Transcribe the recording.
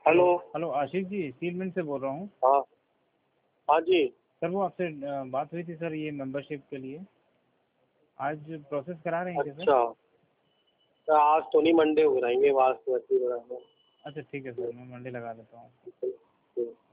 Hello. Hello Ashish ji, सीलमेंट से बोल रहा हूँ। हाँ हाँ जी। सर वो आपसे बात हुई थी सर, ये मेंबरशिप के लिए आज प्रोसेस करा रहे हैं क्या सर? अच्छा, तो आज तो नहीं, मंडे हो रहेंगे, आज तो ऐसे ही हो रहा है। अच्छा ठीक है सर, मैं मंडे लगा देता हूँ। ठीक।